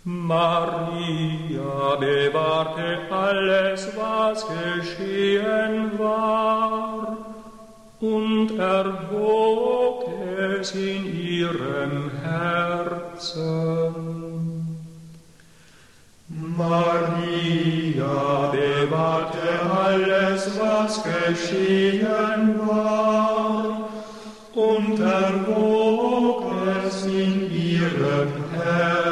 Maria bewahrte alles, was geschehen war, und erwog es in ihrem Herzen. Maria bewahrte alles, was geschehen war, und erwog es in ihrem Herzen.